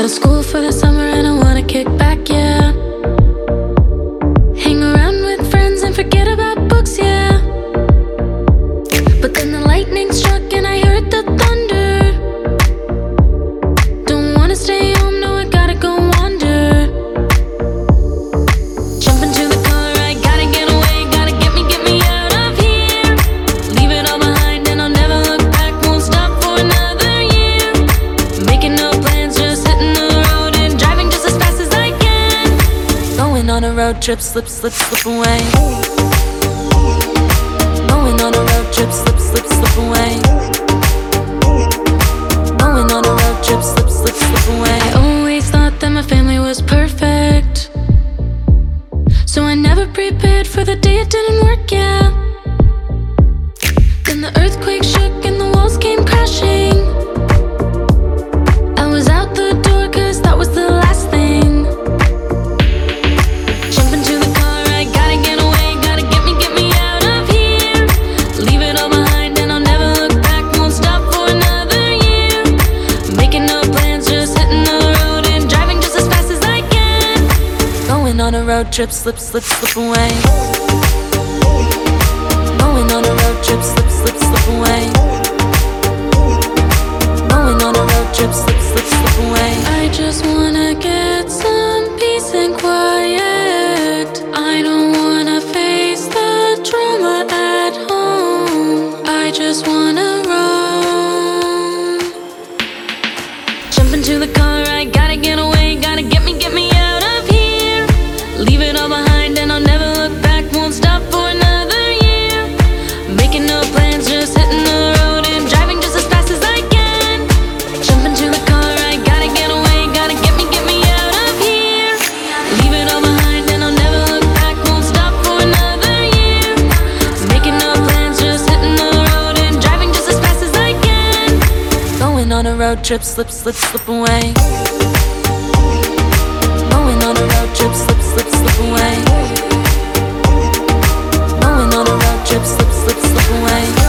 Out of school for the summer and I wanna kick back, yeah. Hang around with friends and forget about books, yeah. But then the lightning struck and I heard the thunder. Don't wanna stay home, no, I gotta go wander. Jump into the car, I gotta get away, gotta get me out of here. Leave it all behind and I'll never look back, won't stop for another year. Making no plans, just hitting the road and driving just as fast as I can. Going on a road trip, slip away. Going on a road trip, slip away. Going on a road trip, slip away. I always thought that my family was perfect, so I never prepared for the day it didn't work, yeah. Then the earthquake shook and the walls came crashing. I was out the door cause that was the last thing. Jump into the car, I gotta get away, gotta get me out of here. Leave it all behind and I'll never look back, won't stop for another year. Making no plans, just hitting the road and driving just as fast as I can. Going on a road trip, slip away. Going on a road trip, slip away. Going on a road trip, slip away. I just wanna get some peace and quiet. I don't wanna face the drama at home. I just wanna roam. Jump into the car, I gotta get away, gotta get me out of here. Leave it all behind and I'll never look back, won't stop for another year. Making no plans, just hitting the road and driving just as fast as I can. Jump into the car, I gotta get away, gotta get me out of here. Leave it all behind and I'll never look back, won't stop for another year. Making no plans, just hitting the road and driving just as fast as I can. Going on a road trip, slip away. Going on a road trip, slip away. Going on a road trip, slip away.